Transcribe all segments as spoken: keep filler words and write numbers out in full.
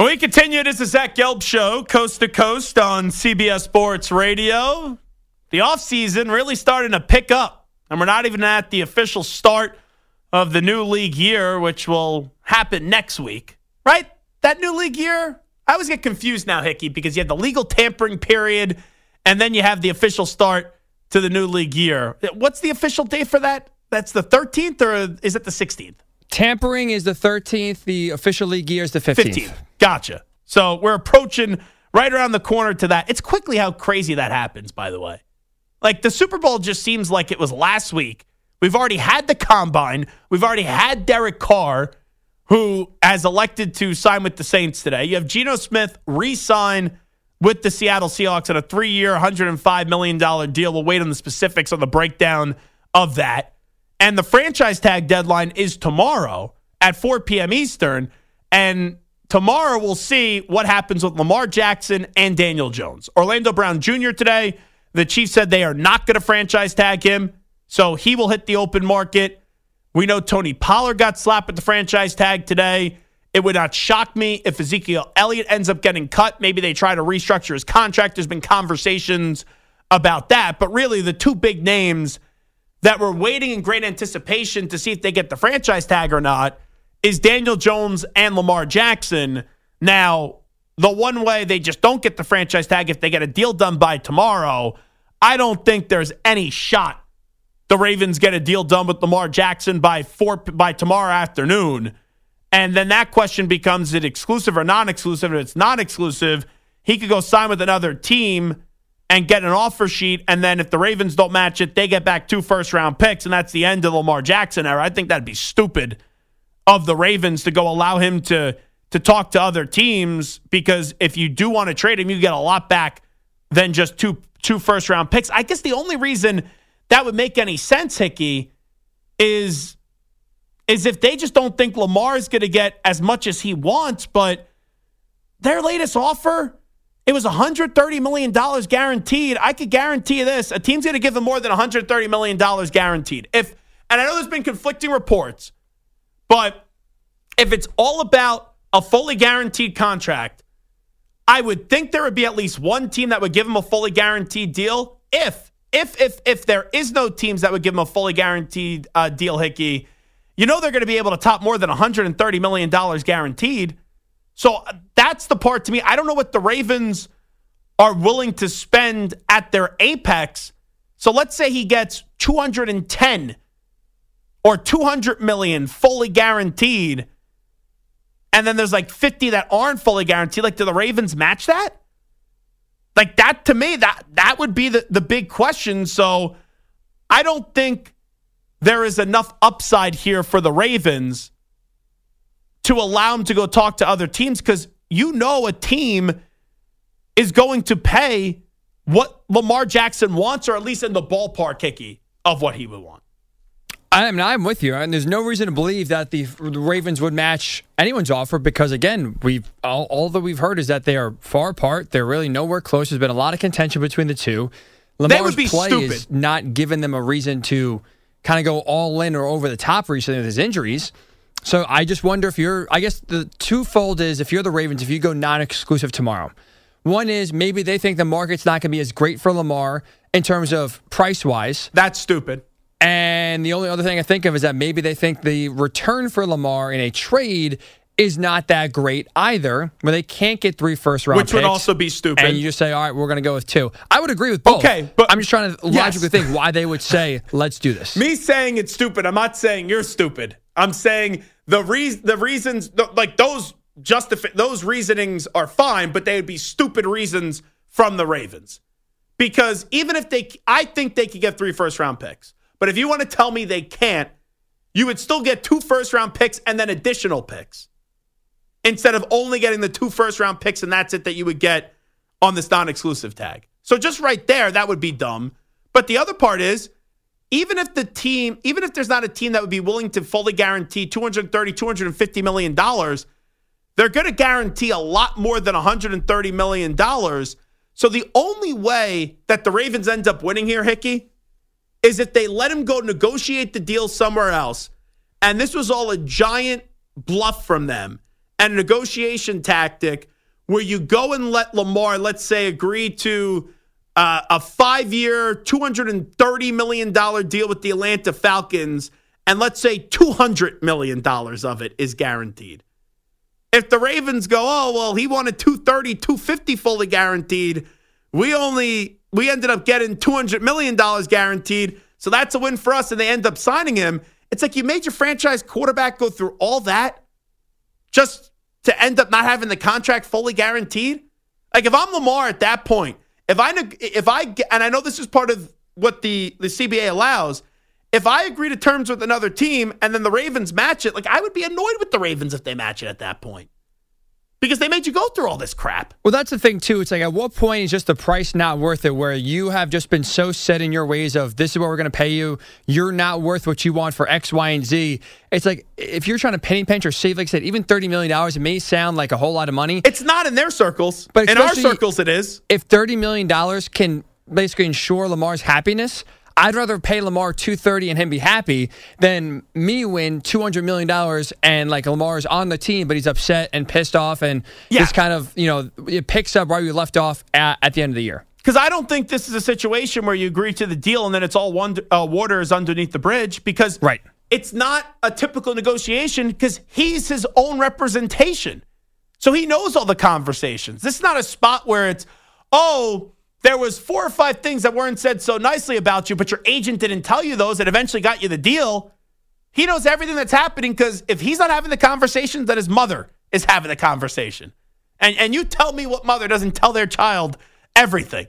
We continue. This is Zach Gelb Show, coast to coast on C B S Sports Radio. The offseason really starting to pick up, and we're not even at the official start of the new league year, which will happen next week, right? That new league year, I always get confused now, Hickey, because you have the legal tampering period, and then you have the official start to the new league year. What's the official date for that? That's the thirteenth, or is it the sixteenth? Tampering is the thirteenth. The official league year is the fifteenth. fifteenth. Gotcha. So we're approaching right around the corner to that. It's quickly how crazy that happens, by the way. Like, the Super Bowl just seems like it was last week. We've already had the Combine. We've already had Derek Carr, who has elected to sign with the Saints today. You have Geno Smith re-sign with the Seattle Seahawks on a three-year, one hundred five million dollars deal. We'll wait on the specifics on the breakdown of that. And the franchise tag deadline is tomorrow at four p.m. Eastern. And tomorrow we'll see what happens with Lamar Jackson and Daniel Jones. Orlando Brown Junior today, the Chiefs said they are not going to franchise tag him, so he will hit the open market. We know Tony Pollard got slapped with the franchise tag today. It would not shock me if Ezekiel Elliott ends up getting cut. Maybe they try to restructure his contract. There's been conversations about that. But really, the two big names that we're waiting in great anticipation to see if they get the franchise tag or not is Daniel Jones and Lamar Jackson. Now, the one way they just don't get the franchise tag if they get a deal done by tomorrow, I don't think there's any shot the Ravens get a deal done with Lamar Jackson by four by tomorrow afternoon. And then that question becomes, is it exclusive or non-exclusive? If it's non-exclusive, he could go sign with another team and get an offer sheet, and then if the Ravens don't match it, they get back two first-round picks, and that's the end of the Lamar Jackson era. I think that'd be stupid of the Ravens to go allow him to, to talk to other teams, because if you do want to trade him, you get a lot back than just two two first-round picks. I guess the only reason that would make any sense, Hickey, is, is if they just don't think Lamar is going to get as much as he wants, but their latest offer, it was one hundred thirty million dollars guaranteed. I could guarantee you this. A team's going to give them more than one hundred thirty million dollars guaranteed. If, and I know there's been conflicting reports, but if it's all about a fully guaranteed contract, I would think there would be at least one team that would give them a fully guaranteed deal. If, if, if, if there is no teams that would give them a fully guaranteed uh, deal, Hickey, you know they're going to be able to top more than one hundred thirty million dollars guaranteed. So that's the part to me. I don't know what the Ravens are willing to spend at their apex. So let's say he gets two hundred ten or two hundred million fully guaranteed, and then there's like fifty that aren't fully guaranteed. Like, do the Ravens match that? Like, that to me, that that would be the, the big question. So I don't think there is enough upside here for the Ravens to allow him to go talk to other teams, because you know a team is going to pay what Lamar Jackson wants, or at least in the ballpark, Hickey, of what he would want. I mean, I'm with you, and there's no reason to believe that the, the Ravens would match anyone's offer, because, again, we've all, all that we've heard is that they are far apart. They're really nowhere close. There's been a lot of contention between the two. Lamar's they would be play stupid. is not giving them a reason to kind of go all in or over the top recently with his injuries. So I just wonder if you're, I guess the twofold is, if you're the Ravens, if you go non-exclusive tomorrow. One is maybe they think the market's not going to be as great for Lamar in terms of price-wise. That's stupid. And the only other thing I think of is that maybe they think the return for Lamar in a trade is not that great either, where they can't get three first-round picks. Which would also be stupid. And you just say, all right, we're going to go with two. I would agree with both. Okay, but I'm just trying to yes. logically think why they would say, let's do this. Me saying it's stupid, I'm not saying you're stupid. I'm saying the re- the reasons, like those justifi- those reasonings are fine, but they would be stupid reasons from the Ravens. Because even if they, I think they could get three first-round picks. But if you want to tell me they can't, you would still get two first-round picks and then additional picks, instead of only getting the two first-round picks and that's it that you would get on this non-exclusive tag. So just right there, that would be dumb. But the other part is, even if the team, even if there's not a team that would be willing to fully guarantee two hundred thirty, two hundred fifty million dollars, they're going to guarantee a lot more than one hundred thirty million dollars. So the only way that the Ravens end up winning here, Hickey, is if they let him go negotiate the deal somewhere else. And this was all a giant bluff from them. and a negotiation tactic where you go and let Lamar, let's say, agree to uh, a five-year, two hundred thirty million dollars deal with the Atlanta Falcons, and let's say two hundred million dollars of it is guaranteed. If the Ravens go, oh, well, he wanted two thirty, two fifty fully guaranteed, we only, we ended up getting two hundred million dollars guaranteed, so that's a win for us, and they end up signing him. It's like you made your franchise quarterback go through all that just to end up not having the contract fully guaranteed. Like if I'm Lamar at that point, if I, if I, and I know this is part of what the, the C B A allows, if I agree to terms with another team and then the Ravens match it, like I would be annoyed with the Ravens if they match it at that point. Because they made you go through all this crap. Well, that's the thing, too. It's like, at what point is just the price not worth it, where you have just been so set in your ways of this is what we're going to pay you. You're not worth what you want for X, Y, and Z. It's like, if you're trying to penny pinch or save, like I said, even thirty million dollars, it may sound like a whole lot of money. It's not in their circles. But in our circles, it is. If thirty million dollars can basically ensure Lamar's happiness, I'd rather pay Lamar two hundred thirty and him be happy than me win two hundred million dollars and like Lamar's on the team, but he's upset and pissed off and yeah. just kind of, you know, it picks up right where you left off at, at the end of the year. Because I don't think this is a situation where you agree to the deal and then it's all one, uh, water is underneath the bridge, because right. it's not a typical negotiation because he's his own representation. So he knows all the conversations. This is not a spot where it's, oh, there was four or five things that weren't said so nicely about you, but your agent didn't tell you those that eventually got you the deal. He knows everything that's happening because if he's not having the conversations, then his mother is having the conversation. And and you tell me what mother doesn't tell their child everything.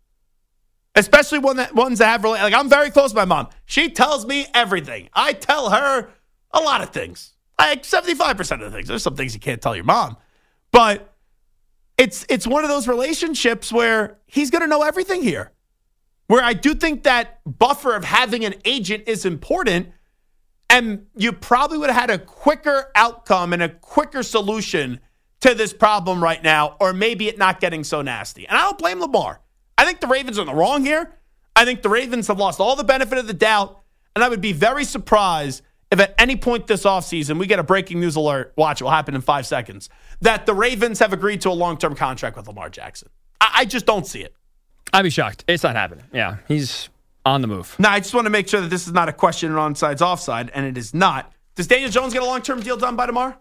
Especially one that, ones that have, like I'm very close to my mom. She tells me everything. I tell her a lot of things. Like seventy-five percent of the things. There's some things you can't tell your mom. But It's it's one of those relationships where he's going to know everything here. Where I do think that buffer of having an agent is important, and you probably would have had a quicker outcome and a quicker solution to this problem right now, or maybe it not getting so nasty. And I don't blame Lamar. I think the Ravens are in the wrong here. I think the Ravens have lost all the benefit of the doubt, and I would be very surprised if at any point this offseason we get a breaking news alert, watch, it will happen in five seconds, that the Ravens have agreed to a long-term contract with Lamar Jackson. I, I just don't see it. I'd be shocked. It's not happening. Yeah, he's on the move. Now, I just want to make sure that this is not a question on onside's offside, and it is not. Does Daniel Jones get a long-term deal done by tomorrow?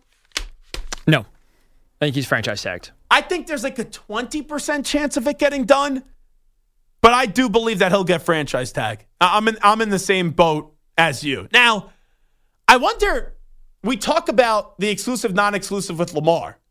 No. I think he's franchise tagged. I think there's like a twenty percent chance of it getting done, but I do believe that he'll get franchise tag. I'm in, I'm in the same boat as you. Now, I wonder, we talk about the exclusive, non-exclusive with Lamar.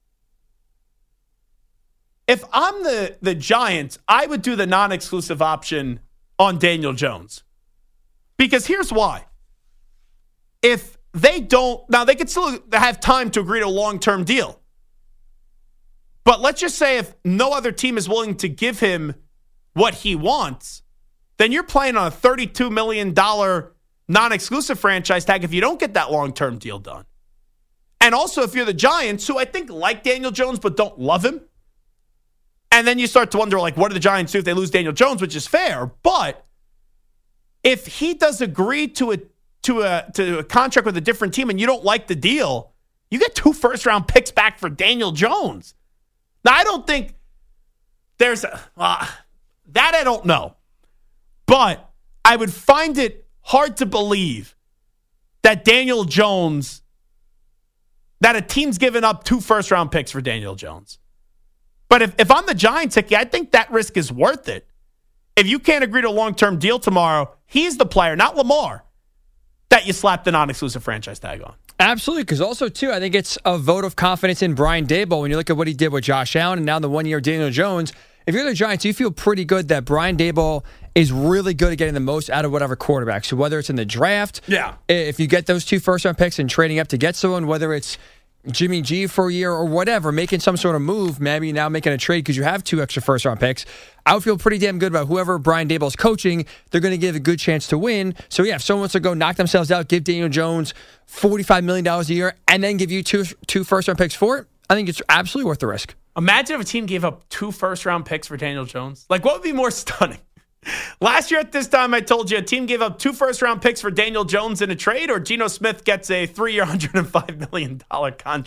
If I'm the, the Giants, I would do the non-exclusive option on Daniel Jones. Because here's why. If they don't, now they could still have time to agree to a long-term deal. But let's just say if no other team is willing to give him what he wants, then you're playing on a thirty-two million dollars non-exclusive franchise tag if you don't get that long-term deal done. And also if you're the Giants, who I think like Daniel Jones but don't love him, and then you start to wonder, like, what do the Giants do if they lose Daniel Jones, which is fair. But if he does agree to a to a to a contract with a different team and you don't like the deal, you get two first-round picks back for Daniel Jones. Now, I don't think there's a, uh, that I don't know. But I would find it hard to believe that Daniel Jones, that a team's given up two first-round picks for Daniel Jones. But if, if I'm the Giants, Hickey, I think that risk is worth it. If you can't agree to a long-term deal tomorrow, he's the player, not Lamar, that you slap the non-exclusive franchise tag on. Absolutely, because also, too, I think it's a vote of confidence in Brian Daboll. When you look at what he did with Josh Allen and now the one-year Daniel Jones, if you're the Giants, you feel pretty good that Brian Daboll is really good at getting the most out of whatever quarterback. So whether it's in the draft, yeah, if you get those two first-round picks and trading up to get someone, whether it's Jimmy G for a year or whatever, making some sort of move, maybe now making a trade because you have two extra first-round picks, I would feel pretty damn good about whoever Brian Daboll's coaching. They're going to give a good chance to win. So, yeah, if someone wants to go knock themselves out, give Daniel Jones forty-five million dollars a year, and then give you two, two first-round picks for it, I think it's absolutely worth the risk. Imagine if a team gave up two first-round picks for Daniel Jones. Like, what would be more stunning? Last year at this time, I told you a team gave up two first-round picks for Daniel Jones in a trade, or Geno Smith gets a three-year, one hundred five million dollars contract.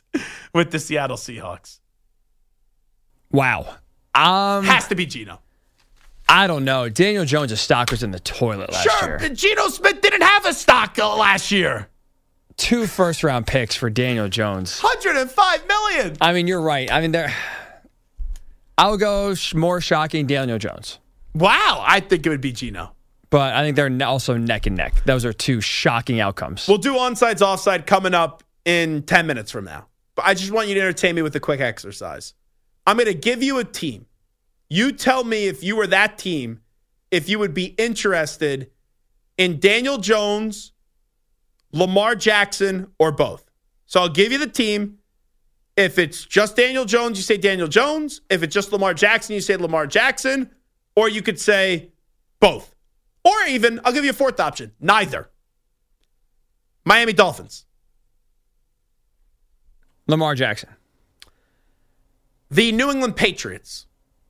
with the Seattle Seahawks. Wow. Um, Has to be Geno. I don't know. Daniel Jones' stock was in the toilet last Sure, year. Geno Smith didn't have a stock uh, last year. Two first-round picks for Daniel Jones. one hundred five million dollars. I mean, you're right. I mean, there. I would go sh- more shocking Daniel Jones. Wow, I think it would be Geno. But I think they're ne- also neck and neck. Those are two shocking outcomes. We'll do onsides, offside coming up in ten minutes from now. But I just want you to entertain me with a quick exercise. I'm going to give you a team. You tell me if you were that team, if you would be interested in Daniel Jones, Lamar Jackson, or both. So I'll give you the team. If it's just Daniel Jones, you say Daniel Jones. If it's just Lamar Jackson, you say Lamar Jackson. Or you could say both. Or even, I'll give you a fourth option, neither. Miami Dolphins. Lamar Jackson. The New England Patriots.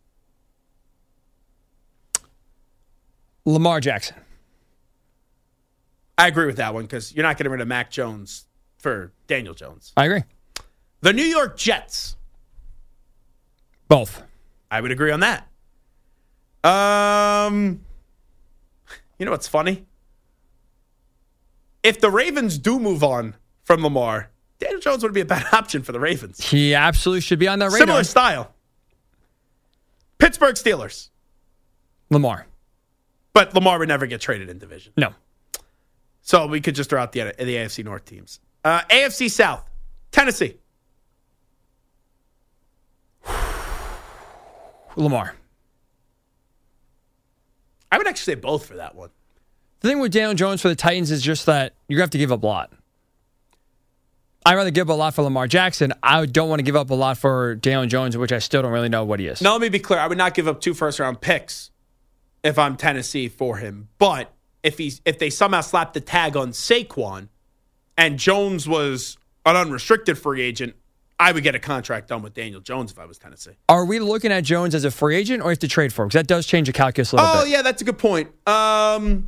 Lamar Jackson. I agree with that one because you're not getting rid of Mac Jones for Daniel Jones. I agree. The New York Jets. Both. I would agree on that. Um, you know what's funny? If the Ravens do move on from Lamar, Daniel Jones would be a bad option for the Ravens. He absolutely should be on that radar. Similar style. Pittsburgh Steelers. Lamar. But Lamar would never get traded in division. No. So we could just throw out the, the A F C North teams. Uh, A F C South. Tennessee. Lamar. I would actually say both for that one. The thing with Daniel Jones for the Titans is just that you have to give up a lot. I'd rather give up a lot for Lamar Jackson. I don't want to give up a lot for Daniel Jones, which I still don't really know what he is. Now, let me be clear. I would not give up two first-round picks if I'm Tennessee for him. But if he's if they somehow slap the tag on Saquon and Jones was an unrestricted free agent, I would get a contract done with Daniel Jones if I was Tennessee. Are we looking at Jones as a free agent or you have to trade for him? Because that does change the calculus a little Oh, bit. yeah, that's a good point. Um,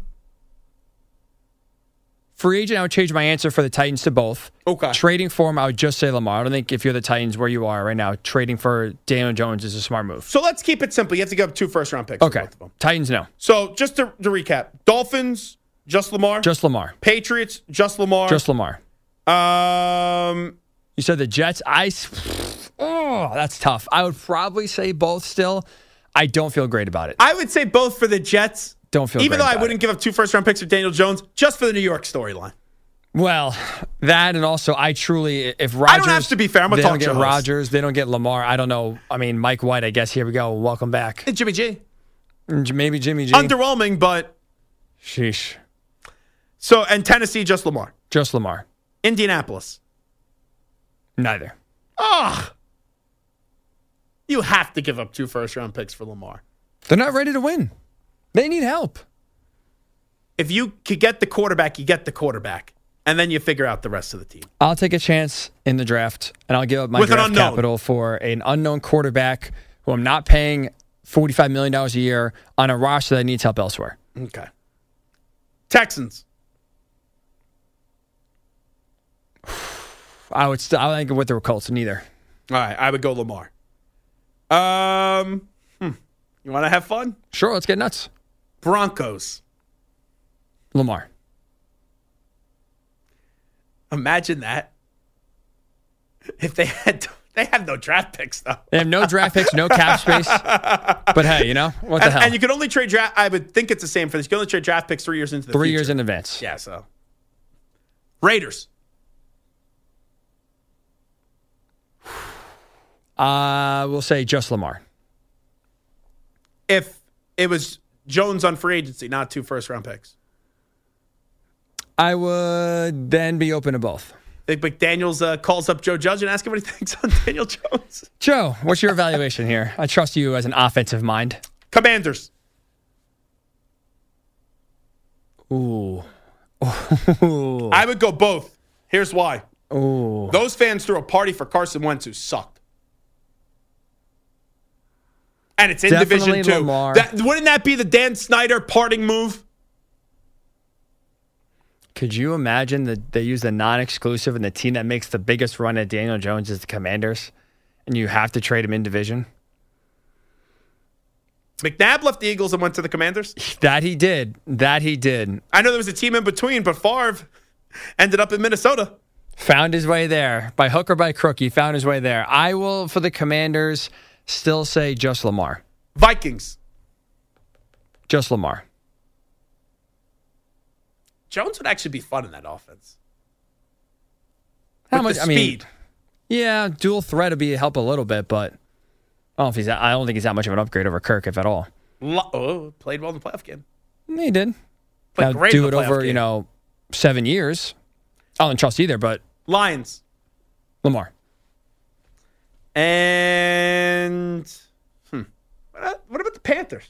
Free agent, I would change my answer for the Titans to both. Okay. Trading for him, I would just say Lamar. I don't think if you're the Titans where you are right now, trading for Daniel Jones is a smart move. so let's keep it simple. You have to give up two first-round picks. for Okay. both of them. Titans, no. So just to, to recap, Dolphins, just Lamar. Just Lamar. Patriots, just Lamar. Just Lamar. Um, You said the Jets. I. Oh, that's tough. I would probably say both still. I don't feel great about it. I would say both for the Jets. Don't feel Even great though I about wouldn't give up two first-round picks for Daniel Jones, just for the New York storyline. Well, that and also I truly, if Rodgers, I don't have to be fair. I'm a they talk don't get show host. Rodgers, they don't get Lamar. I don't know. I mean, Mike White. I guess here we go. Welcome back. And Jimmy G. Maybe Jimmy G. Underwhelming, but Sheesh. so and Tennessee just Lamar. Just Lamar. Indianapolis. Neither. Ugh. You have to give up two first-round picks for Lamar. They're not ready to win. They need help. If you could get the quarterback, you get the quarterback. And then you figure out the rest of the team. I'll take a chance in the draft, and I'll give up my With an draft unknown. capital for an unknown quarterback who I'm not paying forty-five million dollars a year on a roster that needs help elsewhere. Okay. Texans. I would still. I don't think with the Colts neither. All right, I would go Lamar. Um, hmm. You want to have fun? Sure, let's get nuts. Broncos. Lamar. Imagine that. If they had, they have no draft picks though. They have no draft picks, no cap space. But hey, you know what the and, hell? and you can only trade draft. I would think it's the same for this. You can only trade draft picks three years into the Three future. years in advance. Yeah. So Raiders. Uh, we'll say just Lamar. If it was Jones on free agency, not two first round picks. I would then be open to both. I think McDaniels uh, calls up Joe Judge and asks him what he thinks on Daniel Jones. Joe, what's your evaluation here? I trust you as an offensive mind. Commanders. Ooh. Ooh. I would go both. Here's why. Ooh. Those fans threw a party for Carson Wentz who sucked. And it's in Definitely Division Two. Lamar. That, wouldn't that be the Dan Snyder parting move? Could you imagine that they use the non-exclusive and the team that makes the biggest run at Daniel Jones is the Commanders, and you have to trade him in division? McNabb left the Eagles and went to the Commanders? That he did. That he did. I know there was a team in between, but Favre ended up in Minnesota. Found his way there. By hook or by crook, he found his way there. I will, for the Commanders, still say just Lamar. Vikings. Just Lamar. Jones would actually be fun in that offense. How With much? the I mean, speed. yeah, dual threat would be help a little bit, but I don't know if he's. I don't think he's that much of an upgrade over Kirk, if at all. Lo- oh, played well in the playoff game. He did. Played Now, great do in the it playoff over, game. you know, seven years. I don't trust either, but Lions. Lamar. And hmm, what about the Panthers?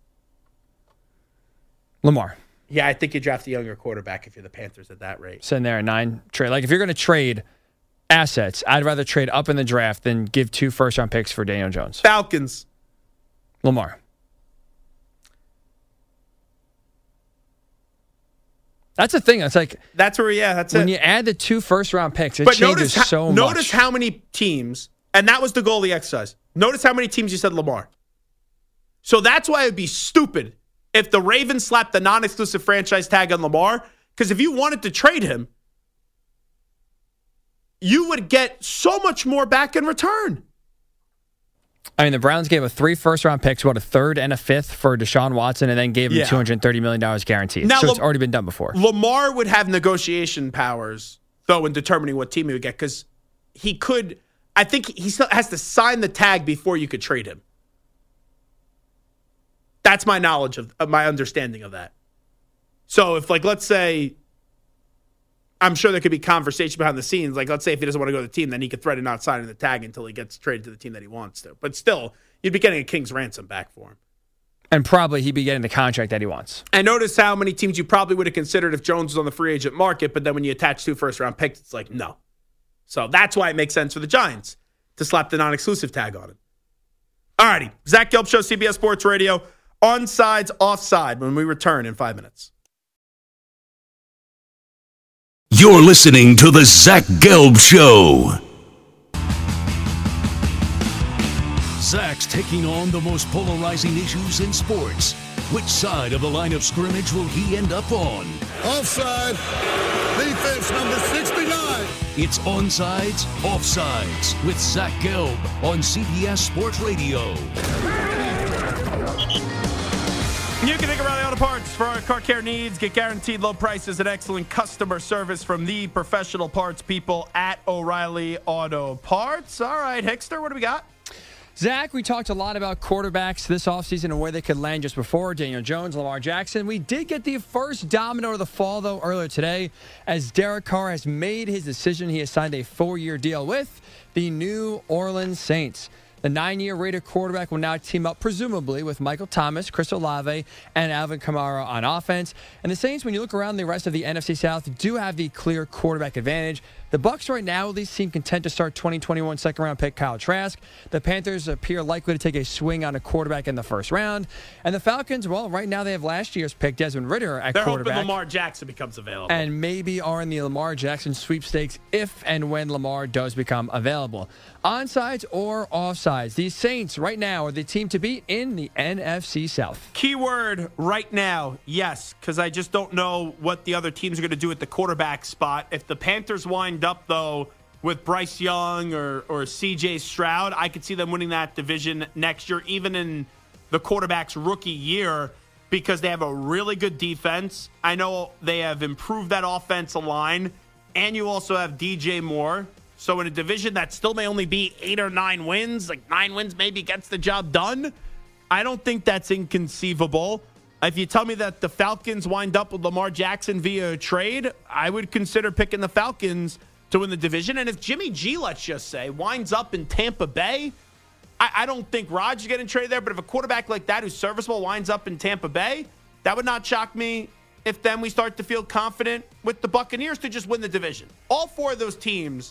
Lamar. Yeah, I think you draft a younger quarterback if you're the Panthers at that rate. Sitting there at nine trade. Like if you're going to trade assets, I'd rather trade up in the draft than give two first round picks for Daniel Jones. Falcons. Lamar. That's the thing. It's like That's where, yeah, that's when it. you add the two first round picks, it But changes notice, how, so much. notice how many teams, and that was the goal of the exercise. Notice how many teams you said Lamar. So that's why it would be stupid if the Ravens slapped the non-exclusive franchise tag on Lamar, because if you wanted to trade him, you would get so much more back in return. I mean, the Browns gave a three first round picks, what, a third and a fifth for Deshaun Watson, and then gave him Yeah. two hundred thirty million dollars guaranteed. Now, so it's Lam- already been done before. Lamar would have negotiation powers, though, in determining what team he would get, because he could, I think he still has to sign the tag before you could trade him. That's my knowledge of, of my understanding of that. So if, like, let's say, I'm sure there could be conversation behind the scenes. Like, let's say if he doesn't want to go to the team, then he could threaten not signing the tag until he gets traded to the team that he wants to. But still, you'd be getting a king's ransom back for him. And probably he'd be getting the contract that he wants. And notice how many teams you probably would have considered if Jones was on the free agent market, but then when you attach two first-round picks, it's like, no. So that's why it makes sense for the Giants to slap the non-exclusive tag on it. All righty. Zach Gelb Show, C B S Sports Radio. Onsides, offside when we return in five minutes. You're listening to the Zach Gelb Show. Zach's taking on the most polarizing issues in sports. Which side of the line of scrimmage will he end up on? Offside. Defense number sixty-nine. It's Onsides, Offsides with Zach Gelb on C B S Sports Radio. You can think O'Reilly Auto Parts for our car care needs. Get guaranteed low prices and excellent customer service from the professional parts people at O'Reilly Auto Parts. All right, Hickster, what do we got? Zach, we talked a lot about quarterbacks this offseason and where they could land just before. Daniel Jones, Lamar Jackson. We did get the first domino of the fall, though, earlier today, as Derek Carr has made his decision. He has signed a four-year deal with the New Orleans Saints. The nine-year Raider quarterback will now team up, presumably, with Michael Thomas, Chris Olave, and Alvin Kamara on offense. And the Saints, when you look around the rest of the N F C South, do have the clear quarterback advantage. The Bucs right now at least seem content to start twenty twenty-one second-round pick Kyle Trask. The Panthers appear likely to take a swing on a quarterback in the first round. And the Falcons, well, right now they have last year's pick, Desmond Ridder, at They're quarterback. hoping Lamar Jackson becomes available. And maybe are in the Lamar Jackson sweepstakes if and when Lamar does become available. Onsides or offsides, these Saints right now are the team to beat in the N F C South. Keyword right now, yes, because I just don't know what the other teams are going to do at the quarterback spot. If the Panthers wind up, though, with Bryce Young or, or C J Stroud, I could see them winning that division next year, even in the quarterback's rookie year, because they have a really good defense. I know they have improved that offensive line, and you also have D J Moore. So in a division that still may only be eight or nine wins, like nine wins maybe gets the job done, I don't think that's inconceivable. If you tell me that the Falcons wind up with Lamar Jackson via a trade, I would consider picking the Falcons to win the division. And if Jimmy G, let's just say, winds up in Tampa Bay, I, I don't think Rodgers getting traded there, but if a quarterback like that who's serviceable winds up in Tampa Bay, that would not shock me if then we start to feel confident with the Buccaneers to just win the division. All four of those teams,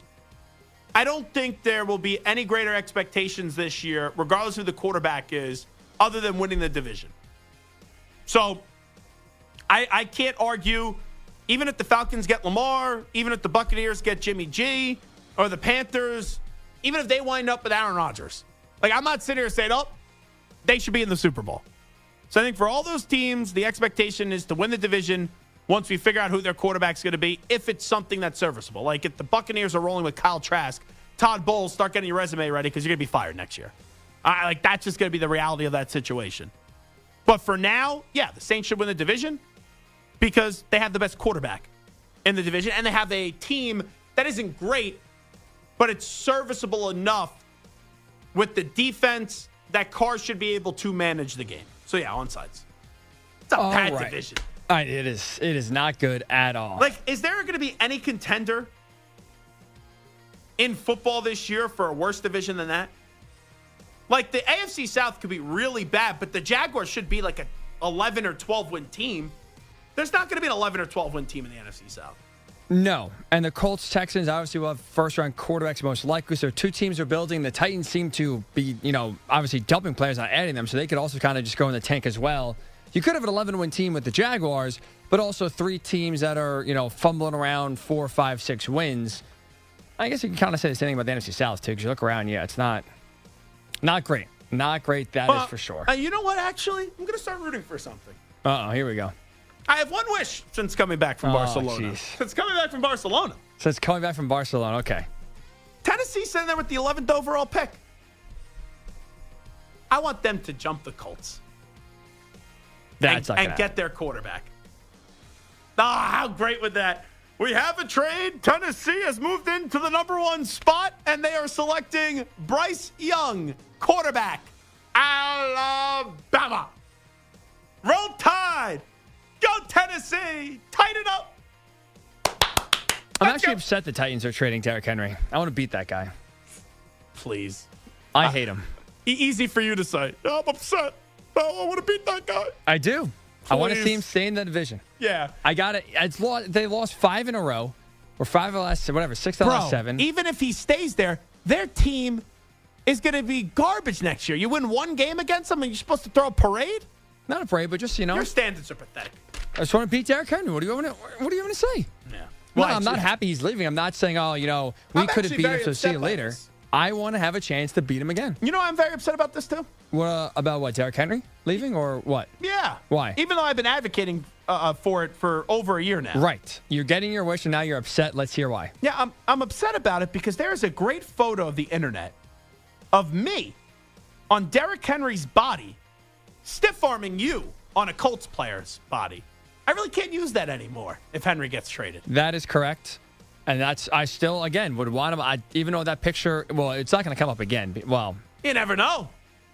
I don't think there will be any greater expectations this year, regardless of who the quarterback is, other than winning the division. So I, I can't argue even if the Falcons get Lamar, even if the Buccaneers get Jimmy G, or the Panthers, even if they wind up with Aaron Rodgers. Like, I'm not sitting here saying, oh, they should be in the Super Bowl. So I think for all those teams, the expectation is to win the division once we figure out who their quarterback's going to be, if it's something that's serviceable. Like, if the Buccaneers are rolling with Kyle Trask, Todd Bowles, start getting your resume ready because you're going to be fired next year. I, like, that's just going to be the reality of that situation. But for now, yeah, the Saints should win the division because they have the best quarterback in the division, and they have a team that isn't great, but it's serviceable enough with the defense that Carr should be able to manage the game. So, yeah, on sides. It's a All bad right. division. All right, it is. It is not good at all. Like, is there going to be any contender in football this year for a worse division than that? Like, the A F C South could be really bad, but the Jaguars should be like a eleven or twelve win team. There's not going to be an eleven or twelve win team in the N F C South. No. And the Colts, Texans, obviously will have first-round quarterbacks most likely. So two teams are building. The Titans seem to be, you know, obviously dumping players, not adding them. So they could also kind of just go in the tank as well. You could have an eleven win team with the Jaguars, but also three teams that are, you know, fumbling around four, five, six wins. I guess you can kind of say the same thing about the N F C South, too, because you look around, yeah, it's not not great. Not great, that Well, is for sure. Uh, you know what, actually? I'm going to start rooting for something. Uh-oh, here we go. I have one wish since coming back from Oh, Barcelona. jeez. Since coming back from Barcelona. So it's coming back from Barcelona, okay. Tennessee's sitting there with the eleventh overall pick. I want them to jump the Colts. That's and, not and gonna get their quarterback. Ah, how great would that? We have a trade. Tennessee has moved into the number one spot, and they are selecting Bryce Young, quarterback, Alabama. Roll Tide. Go Tennessee. Tighten up. I'm Let's actually go. upset the Titans are trading Derrick Henry. I want to beat that guy. Please. I hate him. E- easy for you to say. I'm upset. Oh, I want to beat that guy. I do. I want to Please. see him stay in the division. Yeah. I got it. It's lost, they lost five in a row, or five of the last, whatever, six of the last seven. Even if he stays there, their team is going to be garbage next year. You win one game against them, and you're supposed to throw a parade? Not afraid, but just, you know, Your standards are pathetic. I just want to beat Derrick Henry. What do you want to? What do you want to say? Yeah. No, I'm not happy he's leaving. I'm not saying, oh, you know, we I'm could have actually beat him, very so see upset you by later. this. I want to have a chance to beat him again. You know I'm very upset about this, too? What, uh, about what, Derrick Henry leaving or what? Yeah. Why? Even though I've been advocating uh, uh, for it for over a year now. Right. You're getting your wish, and now you're upset. Let's hear why. Yeah, I'm, I'm upset about it because there is a great photo of the internet of me on Derrick Henry's body stiff-arming you on a Colts player's body. I really can't use that anymore if Henry gets traded. That is correct. And that's, I still, again, would want him, I, even though that picture, well, it's not going to come up again. Well, You never know.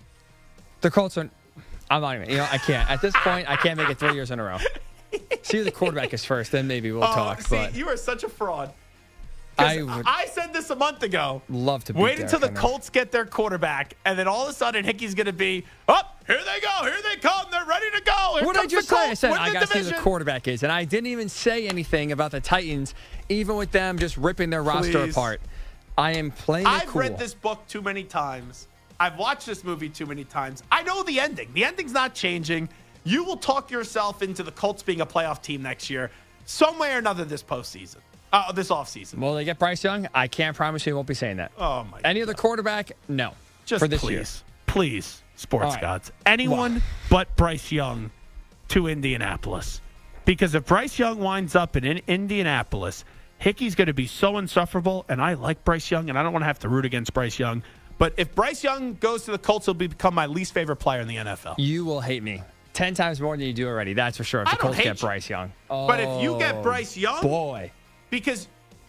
the Colts are, I'm not even, you know, I can't. At this point, I can't make it three years in a row. See who the quarterback is first, then maybe we'll Oh, talk. see, But you are such a fraud. 'Cause I would I said this a month ago. love to beat Wait Derrick until the Henry. Colts get their quarterback, and then all of a sudden Hickey's going to be, oh, here they go, here they come, they're ready to go. Here What did I comes just the say? I Colts, said win I the got to see who the division. quarterback is, and I didn't even say anything about the Titans, even with them just ripping their roster Please. apart. I am playing it I've cool. read this book too many times. I've watched this movie too many times. I know the ending. The ending's not changing. You will talk yourself into the Colts being a playoff team next year, some way or another this postseason, uh, this offseason. Will they get Bryce Young? I can't promise you he won't be saying that. Oh, my Any other quarterback? No. Just for this please, year. please, sports All right. gods, anyone but Bryce Young to Indianapolis. Because if Bryce Young winds up in, in Indianapolis, Hickey's going to be so insufferable, and I like Bryce Young, and I don't want to have to root against Bryce Young. But if Bryce Young goes to the Colts, he'll become my least favorite player in the N F L. You will hate me. Ten times more than you do already, that's for sure, if I the don't Colts hate get you. Bryce Young. But if you get Oh, Bryce Young, boy. because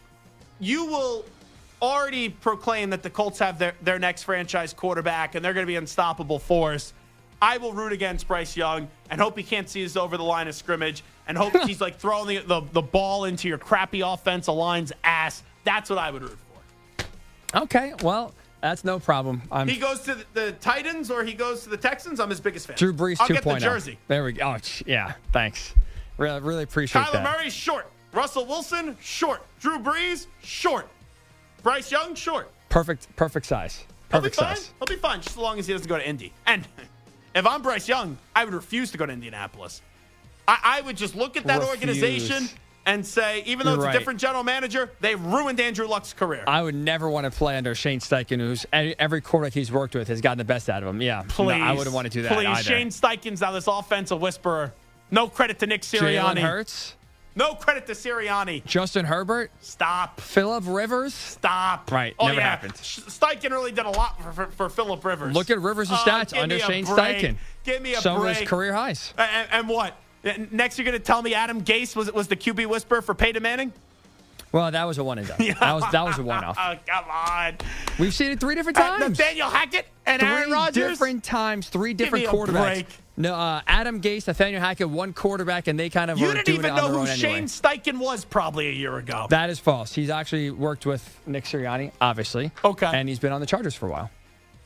you will already proclaim that the Colts have their, their next franchise quarterback and they're going to be an unstoppable force. I will root against Bryce Young and hope he can't see us over the line of scrimmage and hope he's like throwing the, the, the ball into your crappy offensive line's ass. That's what I would root for. Okay, well, that's no problem. I'm He goes to the, the Titans or he goes to the Texans. I'm his biggest fan. Drew Brees I'll 2.0. get the jersey. There we go. Oh, ch- yeah, thanks. Really, really appreciate Kyler that. Murray, short. Russell Wilson, short. Drew Brees, short. Bryce Young, short. Perfect, perfect size. He'll be Perfect fine. size. He'll be fine just as long as he doesn't go to Indy. And if I'm Bryce Young, I would refuse to go to Indianapolis. I, I would just look at that Refuse. organization and say, even though You're it's right. a different general manager, they ruined Andrew Luck's career. I would never want to play under Shane Steichen, who's every quarterback he's worked with has gotten the best out of him. Yeah, Please. No, I wouldn't want to do that Please. either. Shane Steichen's now this offensive whisperer. No credit to Nick Jalen Sirianni. Hurts, No credit to Sirianni. Justin Herbert, Stop. Phillip Rivers. Stop. Right, Oh, never yeah. happened. Steichen really did a lot for, for, for Phillip Rivers. Look at Rivers' Oh, stats give under me a Shane break. Steichen. Give me a Some break. of his career highs. And, and what? Next, you're going to tell me Adam Gase was was the Q B whisperer for Peyton Manning? Well, that was a one and done. That was that was a one off. Oh, come on. We've seen it three different Uh, times. Nathaniel Hackett and three Aaron Rodgers? different times, three Give different me a quarterbacks. break. No, uh, Adam Gase, Nathaniel Hackett, one quarterback, and they kind of You were didn't doing even it on know their who own Shane anyway. Steichen was probably a year ago. That is false. He's actually worked with Nick Sirianni, obviously. Okay. And he's been on the Chargers for a while.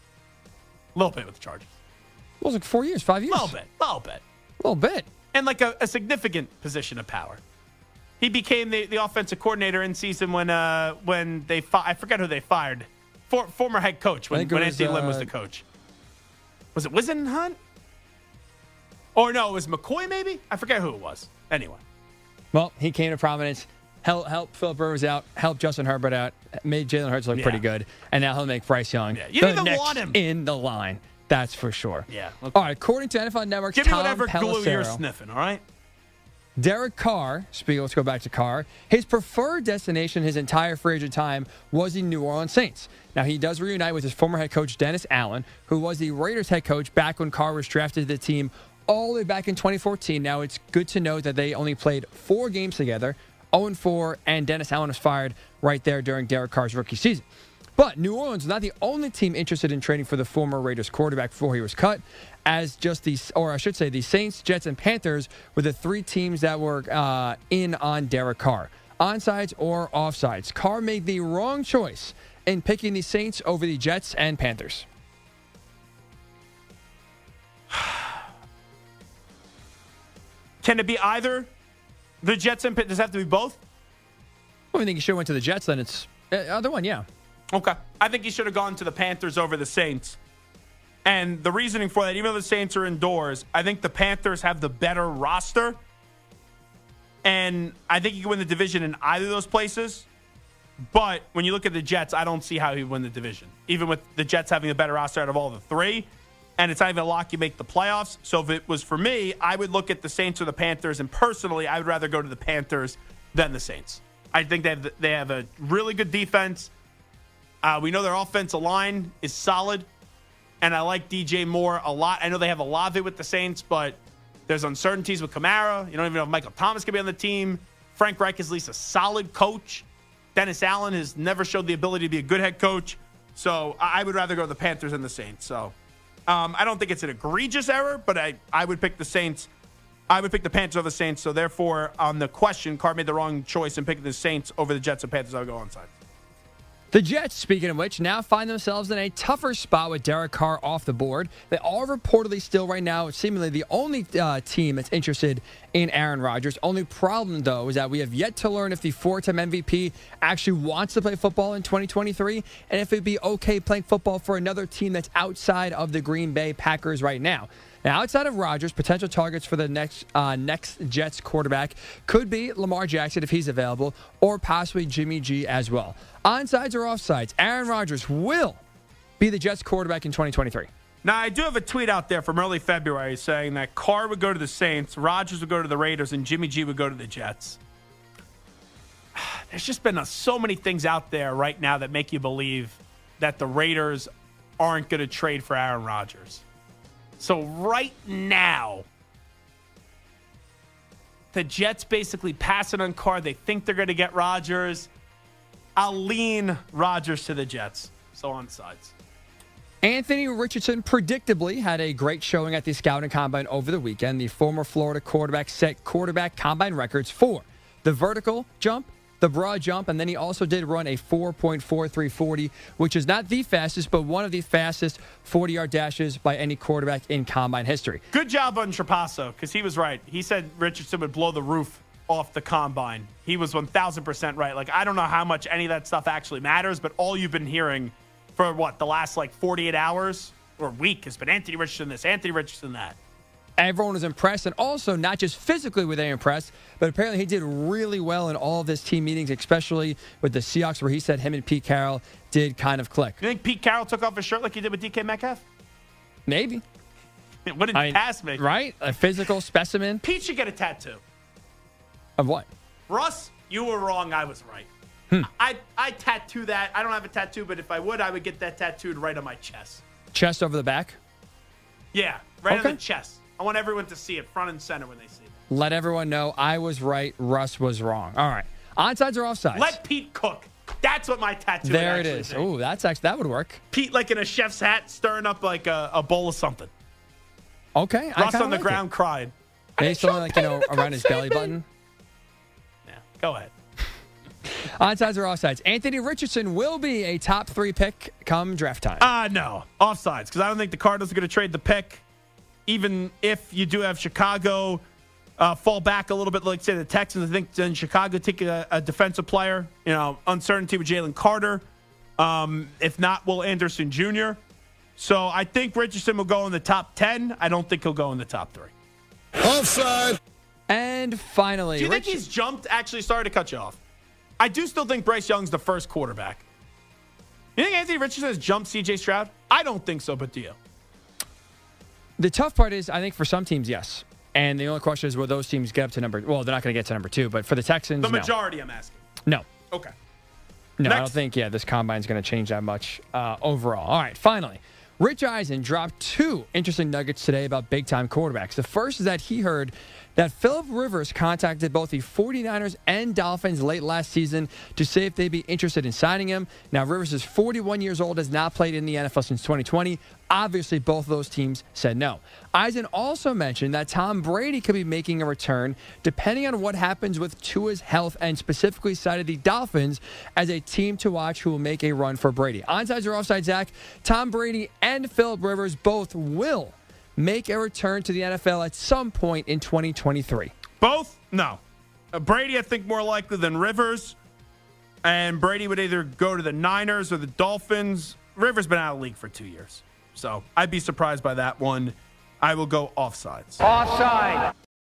A little bit with the Chargers. It was like four years, five years. A little bit. A little bit. A little bit. And like a, a significant position of power. He became the, the offensive coordinator in season when uh, when they fi- I forget who they fired. For, former head coach when, think it when was, Anthony Lynn was uh, the coach. Was it Wisenhunt? Or no, it was McCoy maybe? I forget who it was. Anyway. Well, he came to prominence, helped help Phillip Rivers out, helped Justin Herbert out, made Jalen Hurts look Yeah. pretty good, and now he'll make Bryce Young Yeah, you the didn't even next want him. in the line. That's for sure. Yeah. Okay. All right, according to N F L Network's Give me Tom whatever glue you're Pelissero, sniffing, all right? Derek Carr, speaking, let's go back to Carr, his preferred destination his entire free agent time was the New Orleans Saints. Now, he does reunite with his former head coach, Dennis Allen, who was the Raiders head coach back when Carr was drafted to the team all the way back in twenty fourteen. Now, it's good to note that they only played four games together, oh and four, and Dennis Allen was fired right there during Derek Carr's rookie season. But New Orleans was not the only team interested in trading for the former Raiders quarterback before he was cut, as just the, or I should say, the Saints, Jets, and Panthers were the three teams that were uh, in on Derek Carr. Onsides or offsides, Carr made the wrong choice in picking the Saints over the Jets and Panthers. Can it be either the Jets and Pitt? Does it have to be both? Well, I think you should have went to the Jets, then it's uh, other one, yeah. Okay. I think he should have gone to the Panthers over the Saints. And the reasoning for that, even though the Saints are indoors, I think the Panthers have the better roster. And I think you can win the division in either of those places. But when you look at the Jets, I don't see how he win the division, even with the Jets having a better roster out of all the three. And it's not even a lock you make the playoffs. So if it was for me, I would look at the Saints or the Panthers. And personally, I would rather go to the Panthers than the Saints. I think they have, they have a really good defense. Uh, we know their offensive line is solid. And I like D J Moore a lot. I know they have Olave with the Saints, but there's uncertainties with Kamara. You don't even know if Michael Thomas can be on the team. Frank Reich is at least a solid coach. Dennis Allen has never showed the ability to be a good head coach. So I would rather go to the Panthers than the Saints. So um, I don't think it's an egregious error, but I, I would pick the Saints. I would pick the Panthers over the Saints. So therefore, on the question, Carr made the wrong choice in picking the Saints over the Jets and Panthers. I would go onside. The Jets, speaking of which, now find themselves in a tougher spot with Derek Carr off the board. They are reportedly still right now seemingly the only uh, team that's interested in Aaron Rodgers. Only problem, though, is that we have yet to learn if the four-time M V P actually wants to play football in twenty twenty-three and if it'd be okay playing football for another team that's outside of the Green Bay Packers right now. Now, outside of Rodgers, potential targets for the next uh, next Jets quarterback could be Lamar Jackson if he's available, or possibly Jimmy G as well. Onsides or offsides, Aaron Rodgers will be the Jets quarterback in twenty twenty-three. Now, I do have a tweet out there from early February saying that Carr would go to the Saints, Rodgers would go to the Raiders, and Jimmy G would go to the Jets. There's just been a, so many things out there right now that make you believe that the Raiders aren't going to trade for Aaron Rodgers. So right now, the Jets basically passing on Carr. They think they're going to get Rodgers. I'll lean Rodgers to the Jets. So on sides. Anthony Richardson predictably had a great showing at the Scouting Combine over the weekend. The former Florida quarterback set quarterback combine records for the vertical jump, the broad jump, and then he also did run a four point four three forty, which is not the fastest, but one of the fastest forty-yard dashes by any quarterback in combine history. Good job on Trapasso, because he was right. He said Richardson would blow the roof off the combine. He was one thousand percent right. Like, I don't know how much any of that stuff actually matters, but all you've been hearing for, what, the last, like, forty-eight hours or week has been Anthony Richardson this, Anthony Richardson that. Everyone was impressed, and also not just physically were they impressed, but apparently he did really well in all of his team meetings, especially with the Seahawks, where he said him and Pete Carroll did kind of click. You think Pete Carroll took off his shirt like he did with D K Metcalf? Maybe. What did I mean, pass me? Right? A physical specimen. Pete should get a tattoo. Of what? Russ, you were wrong. I was right. Hmm. I I tattoo that. I don't have a tattoo, but if I would, I would get that tattooed right on my chest. Chest over the back? Yeah, right Okay. on the chest. I want everyone to see it front and center when they see it. Let everyone know I was right, Russ was wrong. All right. Onside or offside? Let Pete cook. That's what my tattoo There would it actually is. be. Oh, that's actually that would work. Pete like in a chef's hat stirring up like a, a bowl of something. Okay. I Russ kinda on the like ground it. crying. Maybe I something like, you know, Payton to come around his save belly me. button. Yeah, go ahead. Onsides or offsides? Anthony Richardson will be a top three pick come draft time. Uh, no. Offsides, because I don't think the Cardinals are going to trade the pick. Even if you do have Chicago uh, fall back a little bit, like, say, the Texans, I think then Chicago take a, a defensive player. You know, uncertainty with Jalen Carter. Um, if not, Will Anderson Junior So I think Richardson will go in the top ten. I don't think he'll go in the top three. Offside. And finally, Do you think Rich- he's jumped? Actually, sorry to cut you off. I do still think Bryce Young's the first quarterback. You think Anthony Richardson has jumped C J Stroud? I don't think so, but do you? the tough part is, I think for some teams, yes. And the only question is, will those teams get up to number? Well, they're not going to get to number two, but for the Texans, The no. majority, I'm asking. No. Okay. No, I Next. don't think, yeah, this combine is going to change that much uh, overall. All right, finally. Rich Eisen dropped two interesting nuggets today about big-time quarterbacks. The first is that he heard that Phillip Rivers contacted both the 49ers and Dolphins late last season to see if they'd be interested in signing him. Now, Rivers is forty-one years old, has not played in the N F L since twenty twenty. Obviously, both of those teams said no. Eisen also mentioned that Tom Brady could be making a return depending on what happens with Tua's health, and specifically cited the Dolphins as a team to watch who will make a run for Brady. Onsides or offsides, Zach? Tom Brady and Phillip Rivers both will make a return to the N F L at some point in twenty twenty-three. Both? No. Uh, Brady, I think, more likely than Rivers. And Brady would either go to the Niners or the Dolphins. Rivers been out of the league for two years. So I'd be surprised by that one. I will go offsides. Offside.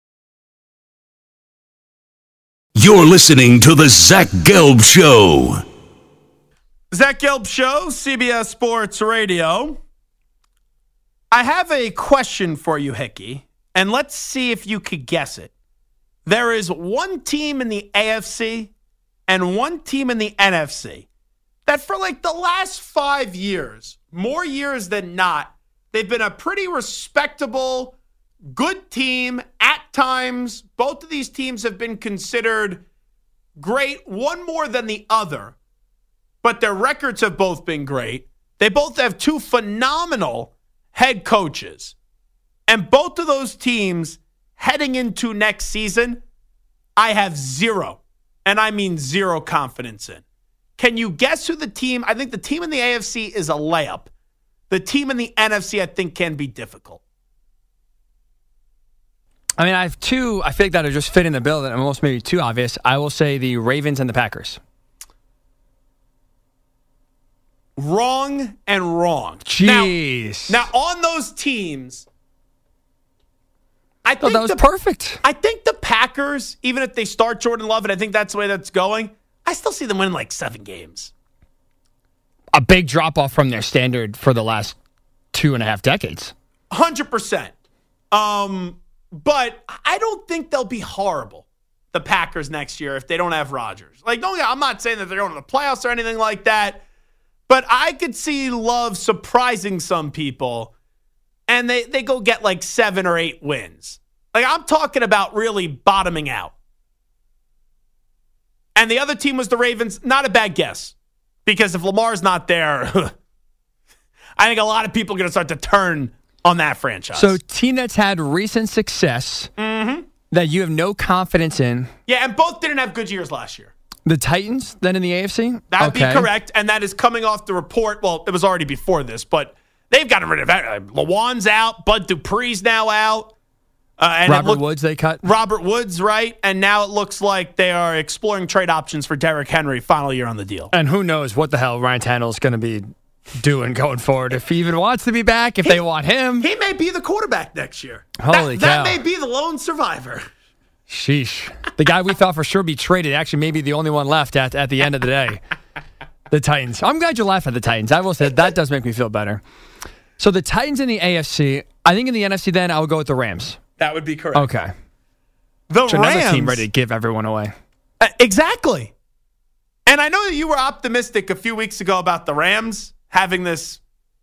You're listening to The Zach Gelb Show. Zach Gelb Show, C B S Sports Radio. I have a question for you, Hickey, and let's see if you could guess it. There is one team in the A F C and one team in the N F C that for like the last five years, more years than not, they've been a pretty respectable, good team at times. Both of these teams have been considered great, one more than the other, but their records have both been great. They both have two phenomenal head coaches. And both of those teams heading into next season, I have zero, and I mean zero confidence in. Can you guess who the team? I think the team in the A F C is a layup. The team in the N F C, I think, can be difficult. I mean, I have two, I feel like that are just fit in the bill that are almost maybe too obvious. I will say the Ravens and the Packers. Wrong and wrong. Jeez. Now, now on those teams, I Oh, think that was the, perfect. I think the Packers, even if they start Jordan Love, and I think that's the way that's going, I still see them winning like seven games. A big drop off from their standard for the last two and a half decades. one hundred percent. Um, but I don't think they'll be horrible, the Packers, next year if they don't have Rodgers. Like, don't, I'm not saying that they're going to the playoffs or anything like that, but I could see Love surprising some people, and they, they go get like seven or eight wins. Like, I'm talking about really bottoming out. And the other team was the Ravens. Not a bad guess, because if Lamar's not there, I think a lot of people are going to start to turn on that franchise. So, team that's had recent success Mm-hmm. that you have no confidence in. Yeah, and both didn't have good years last year. The Titans, then in the A F C? That would Okay. be correct, and that is coming off the report. Well, it was already before this, but they've gotten rid of that. Lawan's out. Bud Dupree's now out. Uh, and it Robert looked- Woods, they cut. Robert Woods, right? And now it looks like they are exploring trade options for Derrick Henry, final year on the deal. And who knows what the hell Ryan Tannehill's going to be doing going forward? If he even wants to be back, if He- they want him. He may be the quarterback next year. Holy that, cow. That may be the lone survivor. Sheesh. The guy we thought for sure be traded actually may be the only one left at, at the end of the day. The Titans. I'm glad you laughed at the Titans. I will say that does make me feel better. So the Titans in the A F C. I think in the N F C then I would go with the Rams. That would be correct. Okay. The So Rams. another team ready to give everyone away. Uh, exactly. And I know that you were optimistic a few weeks ago about the Rams having this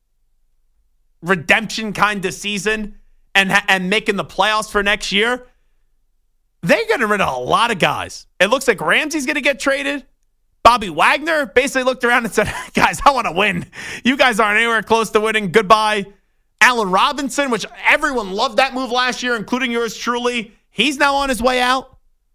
redemption kind of season and ha- and making the playoffs for next year. They're getting rid of a lot of guys. It looks like Ramsey's going to get traded. Bobby Wagner basically looked around and said, guys, I want to win. You guys aren't anywhere close to winning. Goodbye. Allen Robinson, which everyone loved that move last year, including yours truly. He's now on his way out.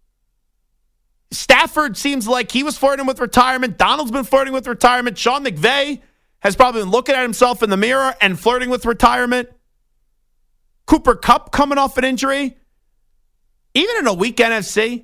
Stafford seems like he was flirting with retirement. Donald's been flirting with retirement. Sean McVay has probably been looking at himself in the mirror and flirting with retirement. Cooper Kupp coming off an injury. Even in a weak N F C,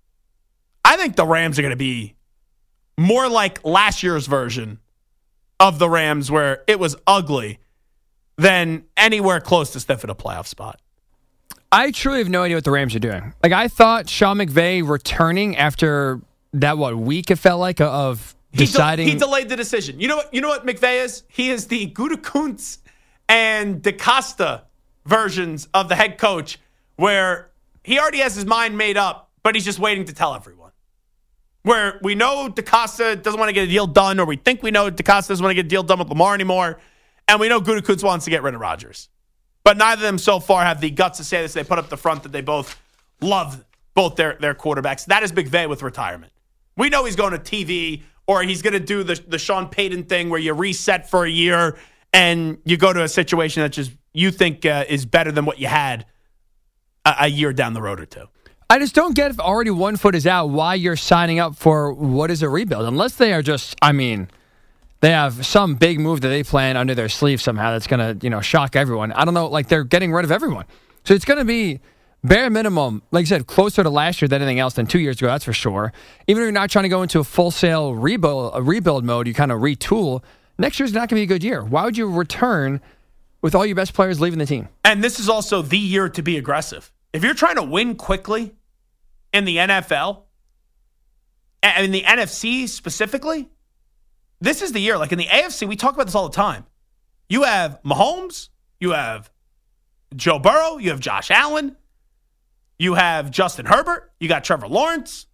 I think the Rams are going to be more like last year's version of the Rams where it was ugly than anywhere close to stiff at a playoff spot. I truly have no idea what the Rams are doing. Like, I thought Sean McVay returning after that, what, week it felt like of deciding. He, de- he delayed the decision. You know what? You know what McVay is? He is the Gutekunst and DeCosta versions of the head coach, where he already has his mind made up, but he's just waiting to tell everyone. Where we know DeCosta doesn't want to get a deal done, or we think we know DeCosta doesn't want to get a deal done with Lamar anymore, and we know Gutekunst wants to get rid of Rodgers. But neither of them so far have the guts to say this. They put up the front that they both love both their, their quarterbacks. That is McVay with retirement. We know he's going to T V, or he's going to do the, the Sean Payton thing where you reset for a year and you go to a situation that just you think uh, is better than what you had a, a year down the road or two. I just don't get if already one foot is out why you're signing up for what is a rebuild. Unless they are just, I mean, they have some big move that they plan under their sleeve somehow that's going to, you know, shock everyone. I don't know, like they're getting rid of everyone. So it's going to be bare minimum, like I said, closer to last year than anything else than two years ago, that's for sure. Even if you're not trying to go into a full-sale rebuild, a rebuild mode, you kind of retool. Next year's not going to be a good year. Why would you return with all your best players leaving the team? And this is also the year to be aggressive. If you're trying to win quickly in the N F L, and in the N F C specifically, this is the year. Like in the A F C, we talk about this all the time. You have Mahomes, you have Joe Burrow, you have Josh Allen, you have Justin Herbert, you got Trevor Lawrence.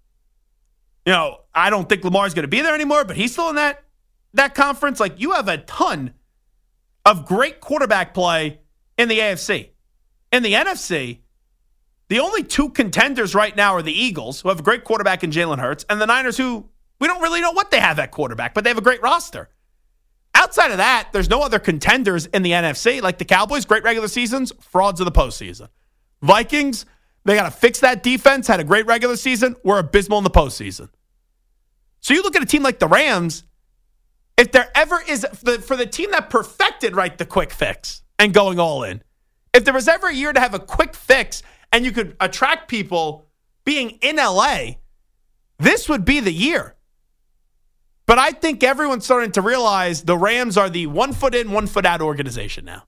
You know, I don't think Lamar's going to be there anymore, but he's still in that, that conference. Like, you have a ton of great quarterback play in the A F C. In the N F C, the only two contenders right now are the Eagles, who have a great quarterback in Jalen Hurts, and the Niners, who we don't really know what they have at quarterback, but they have a great roster. Outside of that, there's no other contenders in the N F C. Like the Cowboys, great regular seasons, frauds of the postseason. Vikings, they got to fix that defense, had a great regular season, were abysmal in the postseason. So you look at a team like the Rams, if there ever is, for the team that perfected, right, the quick fix and going all in, if there was ever a year to have a quick fix and you could attract people being in L A, this would be the year. But I think everyone's starting to realize the Rams are the one foot in, one foot out organization now.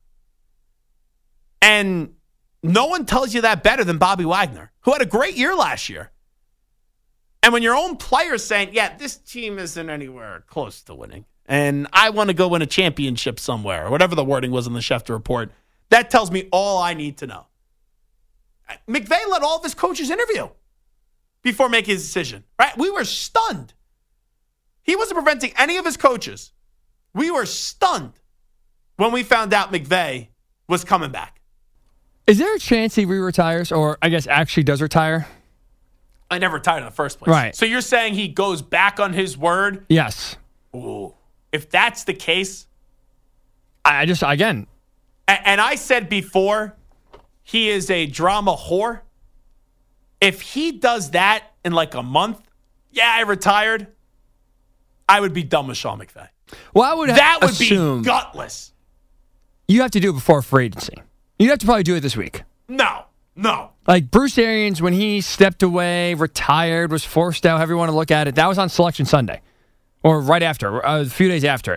And no one tells you that better than Bobby Wagner, who had a great year last year. And when your own player's saying, yeah, this team isn't anywhere close to winning, and I want to go win a championship somewhere, or whatever the wording was in the Schefter report, that tells me all I need to know. McVay let all of his coaches interview before making his decision, right? We were stunned. He wasn't preventing any of his coaches. We were stunned when we found out McVay was coming back. Is there a chance he re-retires, or I guess actually does retire? I never retired in the first place. Right. So you're saying he goes back on his word? Yes. Ooh. If that's the case. I just, again. And, and I said before, he is a drama whore. If he does that in like a month, yeah, I retired, I would be done with Sean McVay. Well, I would that would assume be gutless. You have to do it before free agency. You'd have to probably do it this week. No, no. Like Bruce Arians, when he stepped away, retired, was forced out, however you want to look at it, that was on Selection Sunday. Or right after, a few days after it.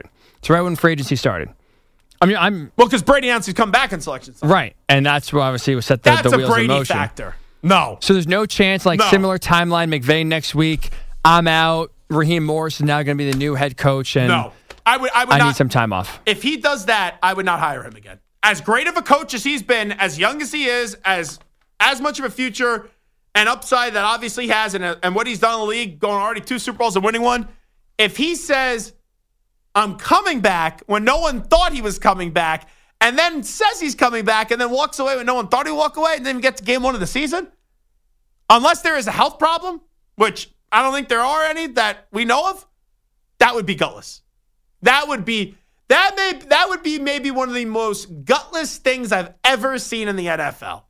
It's right when free agency started. I mean, I'm Well, because Brady announced he's come back in selection Sunday. right, and that's what obviously was set the, That's the a wheels in Brady motion. factor. No. So there's no chance, like No. similar timeline, McVay next week. I'm out. Raheem Morris is now going to be the new head coach, and No. I would I would I not need some time off. if he does that, I would not hire him again. As great of a coach as he's been, as young as he is, as as much of a future and upside that obviously he has, and, and what he's done in the league, going already two Super Bowls and winning one, if he says, I'm coming back when no one thought he was coming back, and then says he's coming back and then walks away when no one thought he'd walk away and then get to game one of the season, unless there is a health problem, which I don't think there are any that we know of, that would be gutless. That would be that may that would be maybe one of the most gutless things I've ever seen in the N F L.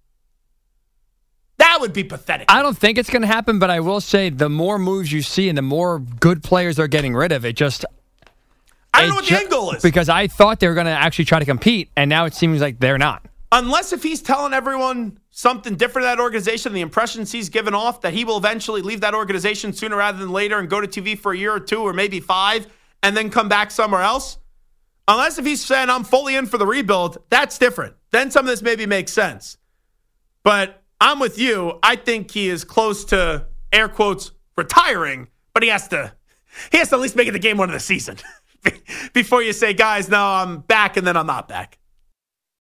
That would be pathetic. I don't think it's going to happen, but I will say the more moves you see and the more good players they're getting rid of, it just I don't know it what ju- the end goal is. Because I thought they were going to actually try to compete, and now it seems like they're not. Unless if he's telling everyone something different in that organization, the impressions he's given off that he will eventually leave that organization sooner rather than later and go to T V for a year or two or maybe five and then come back somewhere else. Unless if he's saying I'm fully in for the rebuild, that's different. Then some of this maybe makes sense. But I'm with you. I think he is close to, air quotes, retiring, but he has to he has to at least make it the game one of the season before you say, guys, no, I'm back and then I'm not back.